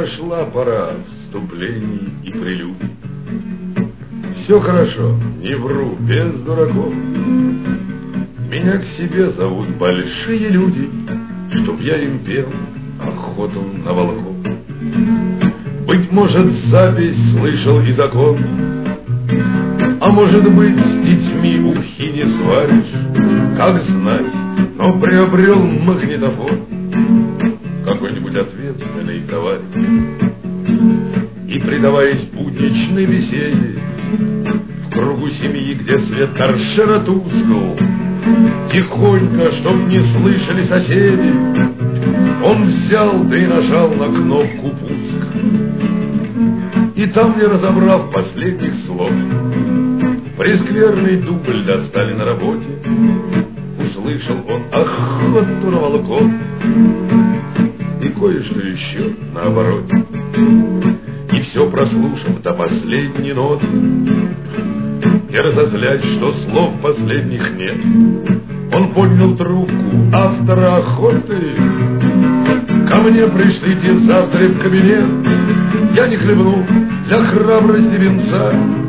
прошла пора вступлений и прелюдий. Все хорошо, не вру, без дураков. Меня к себе зовут большие люди, чтоб я им пел охоту на волков. Быть может, запись слышал и закон, а может быть, с детьми ухи не сваришь. Как знать, но приобрел магнитофон какой-нибудь ответственный товарищ, и, предаваясь будничной беседе, в кругу семьи, где свет торшера тускл, тихонько, чтоб не слышали соседи, он взял да и нажал на кнопку пуск. И там, не разобрав последних слов, прескверный дубль достали на работе. Услышал он охоту на волков и кое-что еще наобороте. И все прослушав до последней ноты, и разозлясь, что слов последних нет, он поднял трубку автора охоты. Ко мне пришлите завтра в кабинет, я не хлебну для храбрости венца.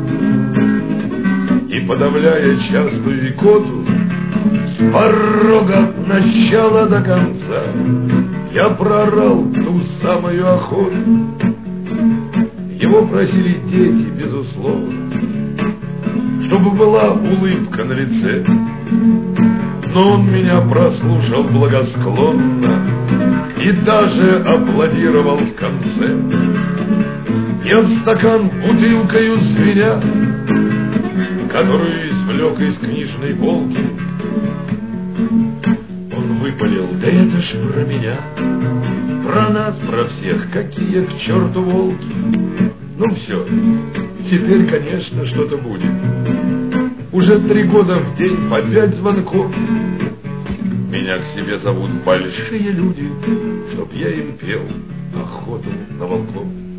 И, подавляя частую икоту, с порога от начала до конца, я проорал ту самую охоту. Его просили дети, безусловно, чтобы была улыбка на лице, но он меня прослушал благосклонно и даже аплодировал в конце. Я в стакан бутылкою звеня, которую извлек из книжной полки, он выпалил: да это ж про меня, про нас, про всех, какие к черту волки. Ну все, теперь, конечно, что-то будет. Уже 3 года в день по 5 звонков. Меня к себе зовут большие люди, чтоб я им пел охоту на волков.